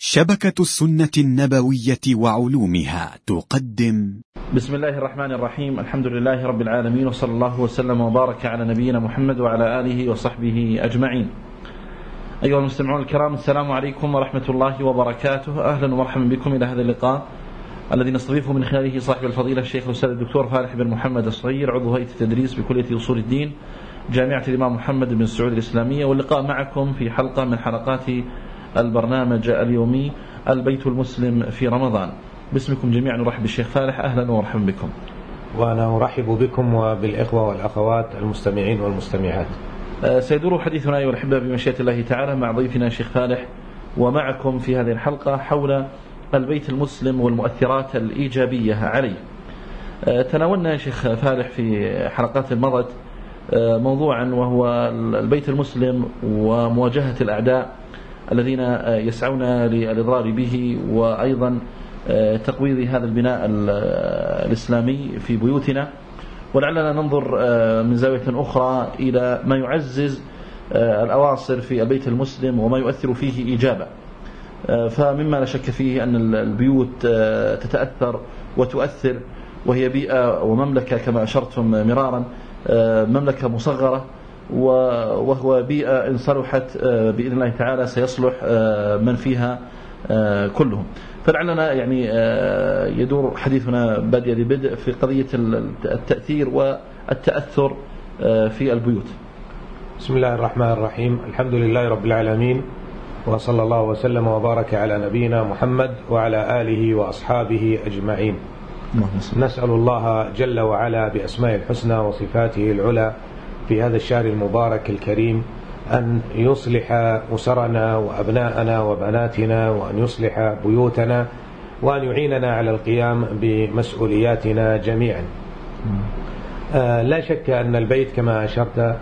شبكة السنة النبوية وعلومها تقدم. بسم الله الرحمن الرحيم. الحمد لله رب العالمين، وصلى الله وسلم وبارك على نبينا محمد وعلى آله وصحبه أجمعين. أيها المستمعون الكرام، السلام عليكم ورحمة الله وبركاته. أهلا ومرحبا بكم إلى هذا اللقاء الذي نستضيفه من خلاله صاحب الفضيلة الشيخ الأستاذ الدكتور فالح بن محمد الصغير، عضو هيئة التدريس بكلية أصول الدين جامعة الإمام محمد بن سعود الإسلامية، واللقاء معكم في حلقة من حلقات البرنامج اليومي البيت المسلم في رمضان. باسمكم جميعا نرحب بالشيخ فالح، أهلا ومرحبا بكم. وأنا أرحب بكم وبالإخوة والأخوات المستمعين والمستمعات. سيدور حديثنا أيها الأحبة بمشيئة الله تعالى مع ضيفنا الشيخ فالح ومعكم في هذه الحلقة حول البيت المسلم والمؤثرات الإيجابية عليه. تناولنا يا شيخ فالح في حلقات مضت موضوعا وهو البيت المسلم ومواجهة الأعداء الذين يسعون للإضرار به، وأيضا تقويض هذا البناء الإسلامي في بيوتنا، ولعلنا ننظر من زاوية أخرى إلى ما يعزز الأواصر في البيت المسلم وما يؤثر فيه إيجابا. فمما لا شك فيه أن البيوت تتأثر وتؤثر، وهي بيئة ومملكة كما أشرتم مرارا، مملكة مصغرة، وهو بيئة إن صلحت بإذن الله تعالى سيصلح من فيها كلهم. فلعلنا يعني يدور حديثنا بادئ ببدء في قضية التأثير والتأثر في البيوت. بسم الله الرحمن الرحيم. الحمد لله رب العالمين، وصلى الله وسلم وبارك على نبينا محمد وعلى آله وأصحابه أجمعين. نسأل الله جل وعلا بأسماء الحسنى وصفاته العلى في هذا الشهر المبارك الكريم أن يصلح أسرنا وأبناءنا وبناتنا، وأن يصلح بيوتنا، وأن يعيننا على القيام بمسؤولياتنا جميعا. لا شك أن البيت كما أشرت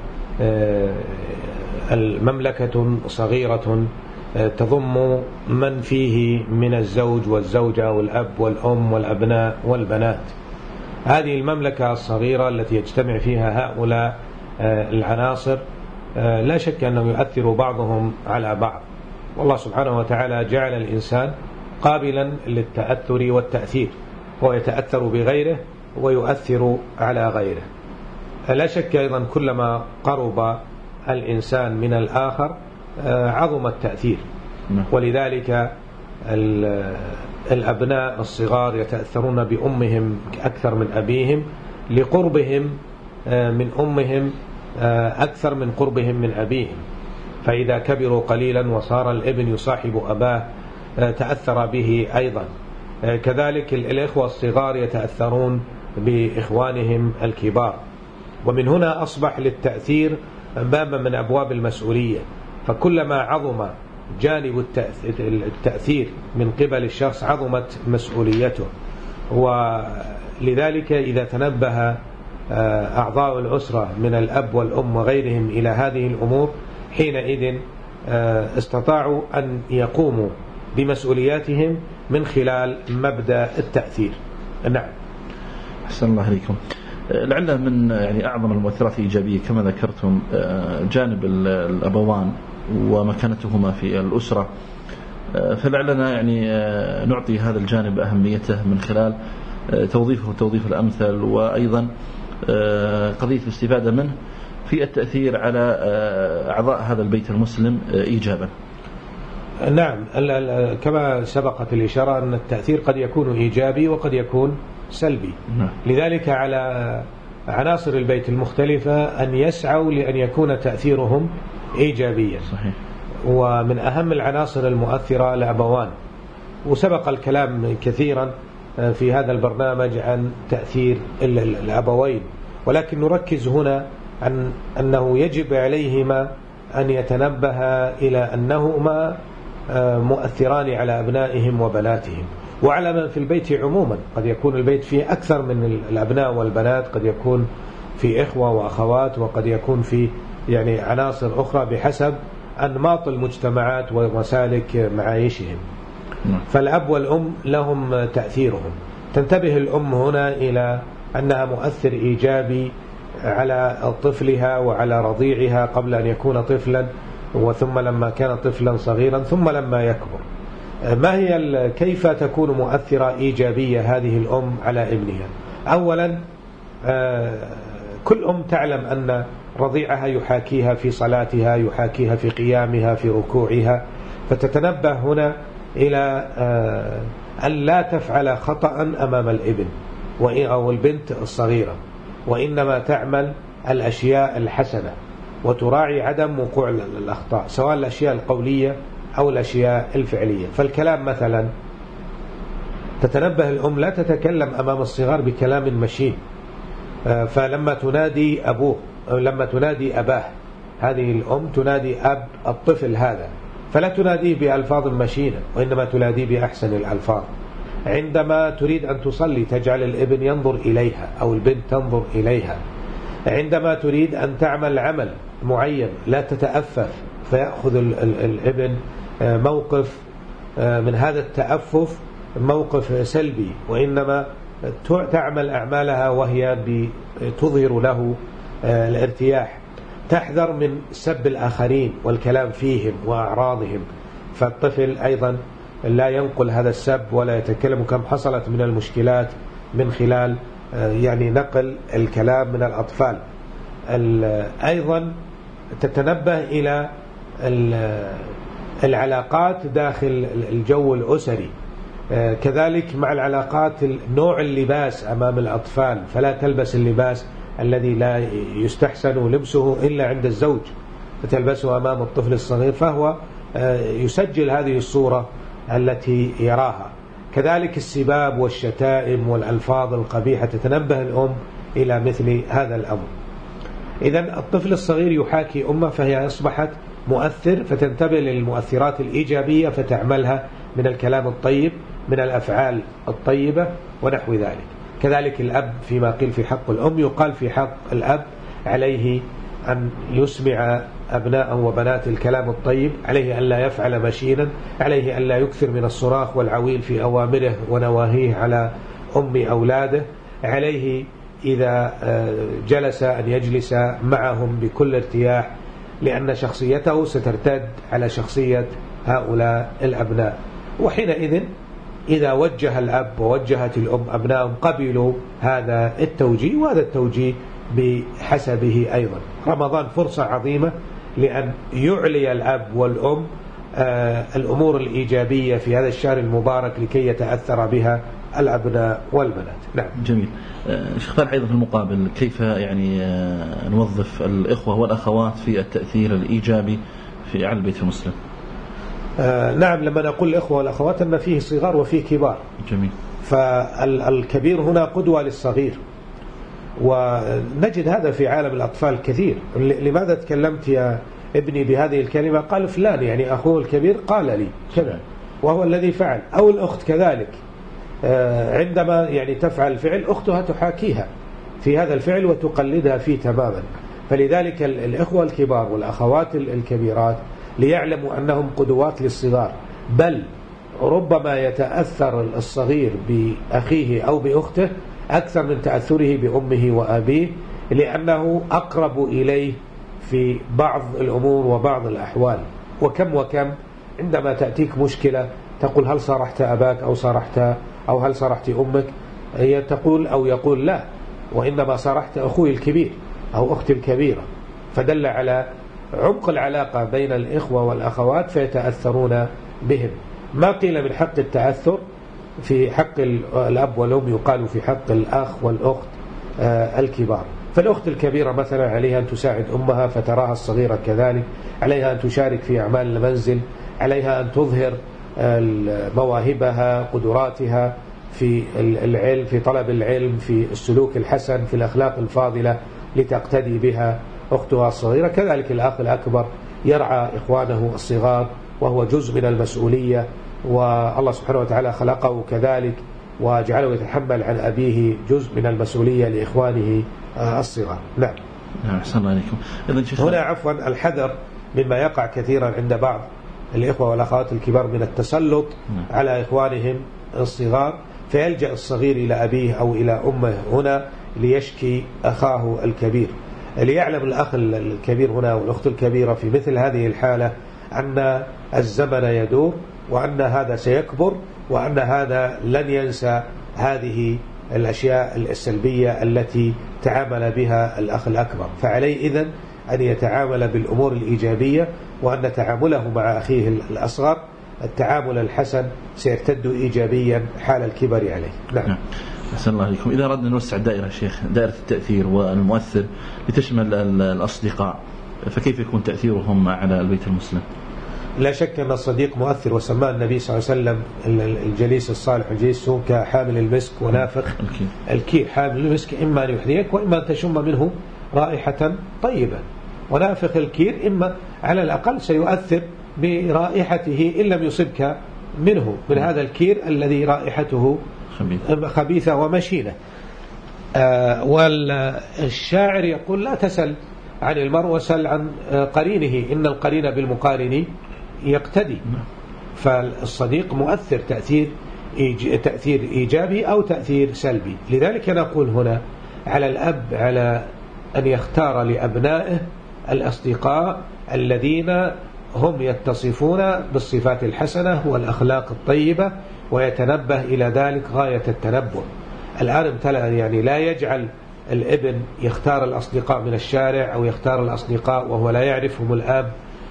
المملكة صغيرة تضم من فيه من الزوج والزوجة والأب والأم والأبناء والبنات. هذه المملكة الصغيرة التي يجتمع فيها هؤلاء العناصر لا شك أنه يؤثر بعضهم على بعض، والله سبحانه وتعالى جعل الإنسان قابلا للتأثر والتأثير، هو يتأثر بغيره ويؤثر على غيره. لا شك أيضا كلما قرب الإنسان من الآخر عظم التأثير، ولذلك الأبناء الصغار يتأثرون بأمهم أكثر من أبيهم، لقربهم من أمهم أكثر من قربهم من أبيهم. فإذا كبروا قليلا وصار الابن يصاحب أباه تأثر به أيضا. كذلك الإخوة الصغار يتأثرون بإخوانهم الكبار، ومن هنا أصبح للتأثير بابا من أبواب المسؤولية. فكلما عظم جانب التأثير من قبل الشخص عظمت مسؤوليته. ولذلك إذا تنبه أعضاء الأسرة من الأب والأم وغيرهم إلى هذه الأمور، حينئذ استطاعوا أن يقوموا بمسؤولياتهم من خلال مبدأ التأثير. نعم. أحسن الله عليكم. لعل من يعني أعظم المؤثرات الإيجابية كما ذكرتم جانب الأبوان ومكانتهما في الأسرة، فلعلنا يعني نعطي هذا الجانب أهميته من خلال توظيفه التوظيف الأمثل، وأيضا قضية الاستفادة منه في التأثير على أعضاء هذا البيت المسلم إيجابا. نعم، كما سبقت الإشارة أن التأثير قد يكون إيجابي وقد يكون سلبي. لذلك على عناصر البيت المختلفة أن يسعوا لأن يكون تأثيرهم إيجابيا. صحيح. ومن أهم العناصر المؤثرة الأبوان، وسبق الكلام كثيرا في هذا البرنامج عن تأثير الأبوين، ولكن نركز هنا عن أنه يجب عليهما أن يتنبه إلى أنهما مؤثران على أبنائهم وبناتهم وعلى من في البيت عموما. قد يكون البيت فيه أكثر من الأبناء والبنات، قد يكون في إخوة وأخوات، وقد يكون في يعني عناصر أخرى بحسب أنماط المجتمعات ومسالك معايشهم. فالأب والأم لهم تأثيرهم. تنتبه الأم هنا إلى أنها مؤثر إيجابي على طفلها وعلى رضيعها قبل أن يكون طفلا، وثم لما كان طفلا صغيرا، ثم لما يكبر. كيف تكون مؤثرة إيجابية هذه الأم على ابنها؟ أولا كل أم تعلم أن رضيعها يحاكيها في صلاتها، يحاكيها في قيامها، في ركوعها، فتتنبه هنا إلى أن لا تفعل خطأ أمام الابن أو البنت الصغيرة، وإنما تعمل الأشياء الحسنة وتراعي عدم وقوع الأخطاء سواء الأشياء القولية أو الأشياء الفعلية. فالكلام مثلا تتنبه الأم لا تتكلم أمام الصغار بكلام مشين، فلما تنادي أبوه أو لما تنادي أباه، هذه الأم تنادي أب الطفل هذا، فلا تناديه بألفاظ مشينة وإنما تناديه بأحسن الألفاظ. عندما تريد أن تصلي تجعل الابن ينظر إليها أو البنت تنظر إليها. عندما تريد أن تعمل عمل معين لا تتأفف فيأخذ الابن موقف من هذا التأفف موقف سلبي، وإنما تعمل أعمالها وهي تظهر له الارتياح. تحذر من سب الآخرين والكلام فيهم وأعراضهم، فالطفل أيضا لا ينقل هذا السب ولا يتكلم، كم حصلت من المشكلات من خلال نقل الكلام من الأطفال. أيضا تتنبه إلى العلاقات داخل الجو الأسري، كذلك مع العلاقات نوع اللباس أمام الأطفال، فلا تلبس اللباس الذي لا يستحسن لبسه إلا عند الزوج، فتلبسه أمام الطفل الصغير فهو يسجل هذه الصورة التي يراها. كذلك السباب والشتائم والألفاظ القبيحة تتنبه الأم إلى مثل هذا الأمر. إذن الطفل الصغير يحاكي أمه فهي أصبحت مؤثر، فتنتبه للمؤثرات الإيجابية فتعملها من الكلام الطيب، من الأفعال الطيبة ونحو ذلك. كذلك الأب فيما قيل في حق الأم يقال في حق الأب عليه أن يسمع أبناء وبنات الكلام الطيب، عليه أن لا يفعل مشينا، عليه أن لا يكثر من الصراخ والعويل في أوامره ونواهيه على أم أولاده، عليه إذا جلس أن يجلس معهم بكل ارتياح، لأن شخصيته سترتد على شخصية هؤلاء الأبناء. وحينئذ إذا وجه الأب ووجهت الأم أبنائهم قبلوا هذا التوجيه، وهذا التوجيه بحسبه أيضا. رمضان فرصة عظيمة لأن يعلي الأب والأم الأمور الإيجابية في هذا الشهر المبارك لكي يتأثر بها الأبناء والبنات. نعم. جميل. شيخ فالح، أيضا في المقابل كيف نوظف الإخوة والأخوات في التأثير الإيجابي على البيت المسلم؟ نعم، لما نقول الإخوة والأخوات أن فيه صغار وفيه كبار. جميل. فالكبير هنا قدوة للصغير، ونجد هذا في عالم الأطفال كثير. لماذا تكلمت يا ابني بهذه الكلمة؟ قال فلان، أخوه الكبير قال لي كذا وهو الذي فعل. أو الأخت كذلك، عندما تفعل فعل أختها تحاكيها في هذا الفعل وتقلدها فيه تماما. فلذلك الإخوة الكبار والأخوات الكبيرات ليعلموا أنهم قدوات للصغار، بل ربما يتأثر الصغير بأخيه أو بأخته أكثر من تأثره بأمه وأبيه، لأنه أقرب إليه في بعض الأمور وبعض الأحوال. وكم عندما تأتيك مشكلة تقول هل صارحت أباك أو هل صارحت أمك؟ هي تقول أو يقول لا، وإنما صارحت أخوي الكبير أو أختي الكبيرة. فدل على عمق العلاقة بين الإخوة والأخوات فيتأثرون بهم. ما قيل من حق التأثر في حق الأب والأم يقال في حق الأخ والأخت الكبار. فالأخت الكبيرة مثلا عليها أن تساعد أمها فتراها الصغيرة كذلك، عليها أن تشارك في أعمال المنزل، عليها أن تظهر مواهبها قدراتها في العلم، في طلب العلم، في السلوك الحسن، في الأخلاق الفاضلة لتقتدي بها أختها الصغيرة. كذلك الأخ الأكبر يرعى إخوانه الصغار وهو جزء من المسؤولية، والله سبحانه وتعالى خلقه كذلك وجعله يتحمل عن أبيه جزء من المسؤولية لإخوانه الصغار. نعم. أحسن الله عليكم. هنا عفوا الحذر مما يقع كثيرا عند بعض الإخوة والأخوات الكبار من التسلط على إخوانهم الصغار، فيلجأ الصغير إلى أبيه أو إلى أمه هنا ليشكي أخاه الكبير. ليعلم الأخ الكبير هنا والأخت الكبيرة في مثل هذه الحالة أن الزمن يدور وأن هذا سيكبر، وأن هذا لن ينسى هذه الأشياء السلبية التي تعامل بها الأخ الأكبر. فعليه إذن أن يتعامل بالأمور الإيجابية، وأن تعامله مع أخيه الأصغر التعامل الحسن سيرتد إيجابيا حال الكبر عليه. نعم. أحسن الله عليكم. إذا أردنا نوسع الدائرة شيخ، دائرة التأثير والمؤثر لتشمل الأصدقاء، فكيف يكون تأثيرهم على البيت المسلم؟ لا شك أن الصديق مؤثر، وسماه النبي صلى الله عليه وسلم الجليس الصالح الجليس السوء كحامل المسك ونافخ الكير. حامل المسك إما أن يحذيك وإما أن تشم منه رائحة طيبة، ونافخ الكير إما على الأقل سيؤثر برائحته إن لم يصبك منه من هذا الكير الذي رائحته خبيثة ومشينة. والشاعر يقول: لا تسل عن المرء وسل عن قرينه، إن القرين بالمقارن يقتدي. فالصديق مؤثر تأثير إيجابي أو تأثير سلبي. لذلك نقول هنا على الأب على أن يختار لأبنائه الأصدقاء الذين هم يتصفون بالصفات الحسنة والأخلاق الطيبة، ويتنبه إلى ذلك غاية التنبه. الآن امتلأ، يعني لا يجعل الابن يختار الأصدقاء من الشارع أو يختار الأصدقاء وهو لا يعرفهم الأب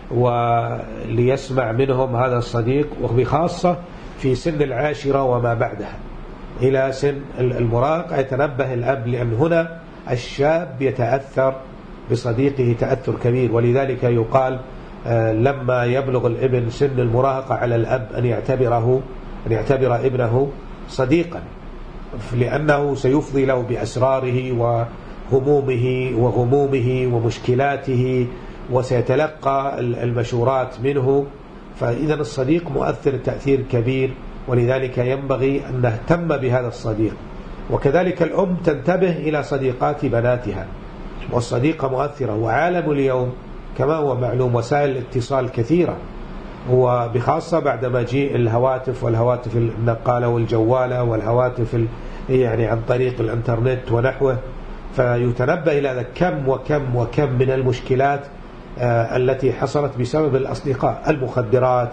وليسمع منهم هذا الصديق، وبخاصة في سن العاشرة وما بعدها إلى سن المراهقة يتنبه الأب، لأن هنا الشاب يتأثر بصديقه تأثر كبير. ولذلك يقال لما يبلغ الابن سن المراهقة على الأب أن يعتبر ابنه صديقا، لأنه سيفضي له بأسراره وهمومه وغمومه ومشكلاته، وسيتلقى المشورات منه. فإذا الصديق مؤثر تأثير كبير، ولذلك ينبغي أن نهتم بهذا الصديق. وكذلك الأم تنتبه إلى صديقات بناتها، والصديقة مؤثرة. وعالم اليوم كما هو معلوم وسائل الاتصال كثيرة، وبخاصة بعد مجيء الهواتف والهواتف النقالة والجوالة والهواتف يعني عن طريق الانترنت ونحوه، فيتنبه إلى هذا كم من المشكلات التي حصلت بسبب الأصدقاء: المخدرات،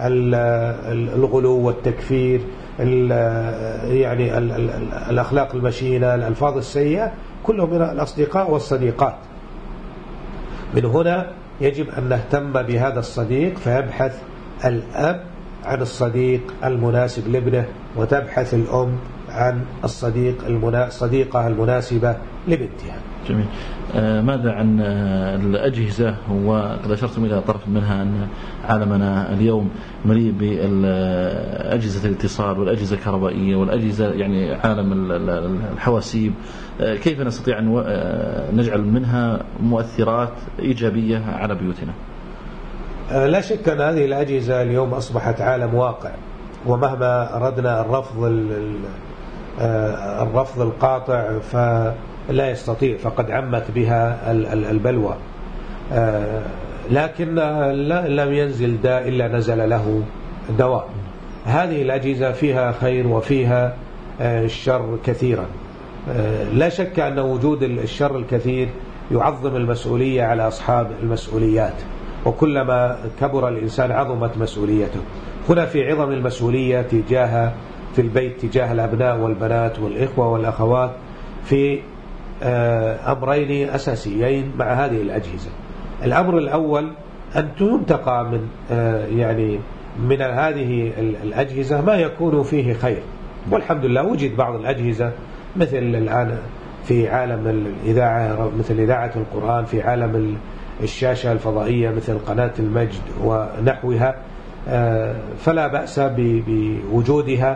الغلو والتكفير، يعني الأخلاق المشينة، الألفاظ السيئة، كلهم من الأصدقاء والصديقات. من هنا يجب أن نهتم بهذا الصديق، فيبحث الأب عن الصديق المناسب لابنه، وتبحث الأم عن الصديقة المناسبة لبنتها. جميل. ماذا عن الأجهزة؟ وقد أشرتم إلى طرف منها أن عالمنا اليوم مليء بأجهزة الاتصال والأجهزة الكهربائية والأجهزة، يعني عالم الحواسيب. كيف نستطيع أن نجعل منها مؤثرات إيجابية على بيوتنا؟ لا شك أن هذه الأجهزة اليوم أصبحت عالم واقع، ومهما أردنا الرفض القاطع فلا يستطيع، فقد عمت بها البلوى. لكن لم ينزل داء إلا نزل له دواء. هذه الأجهزة فيها خير وفيها الشر كثيرا. لا شك أن وجود الشر الكثير يعظم المسؤولية على أصحاب المسؤوليات، وكلما كبر الإنسان عظمت مسؤوليته. هنا في عظم المسؤولية في البيت تجاه الأبناء والبنات والإخوة والأخوات في أمرين أساسيين مع هذه الأجهزة. الأمر الأول أن تنتقى من هذه الأجهزة ما يكون فيه خير، والحمد لله وجد بعض الأجهزة مثل الآن في عالم الإذاعة، مثل إذاعة القرآن، في عالم الشاشة الفضائية مثل قناة المجد ونحوها، فلا بأس بوجودها،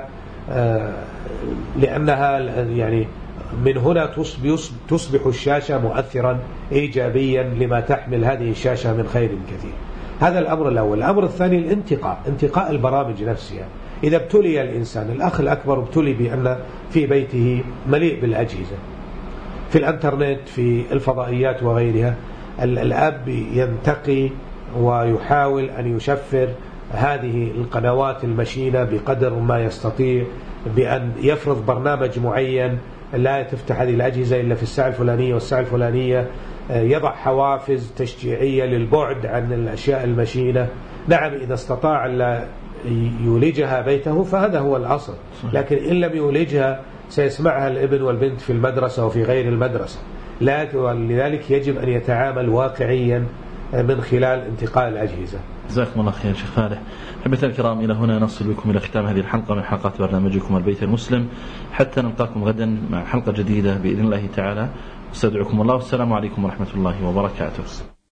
لأنها يعني من هنا تصبح الشاشة مؤثرا إيجابيا لما تحمل هذه الشاشة من خير كثير. هذا الأمر الأول. الأمر الثاني انتقاء البرامج نفسها. إذا ابتلي الإنسان، الأخ الأكبر ابتلي بأن في بيته مليء بالأجهزة، في الانترنت، في الفضائيات وغيرها، الأب ينتقي ويحاول أن يشفر هذه القنوات المشينة بقدر ما يستطيع، بأن يفرض برنامج معين: لا تفتح هذه الأجهزة إلا في الساعة الفلانية والساعة الفلانية، يضع حوافز تشجيعية للبعد عن الأشياء المشينة. نعم، إذا استطاع أن يولجها بيته فهذا هو الأصل. لكن إن لم يولجها سيسمعها الابن والبنت في المدرسة وفي غير المدرسة، لذلك يجب أن يتعامل واقعيا من خلال انتقال الأجهزة. جزاكم الله خير شيخ فالح. حبيبنا الكرام، إلى هنا نصل بكم إلى ختام هذه الحلقة من حلقات برنامجكم البيت المسلم، حتى نلقاكم غدا مع حلقة جديدة بإذن الله تعالى. استودعكم الله، والسلام عليكم ورحمة الله وبركاته.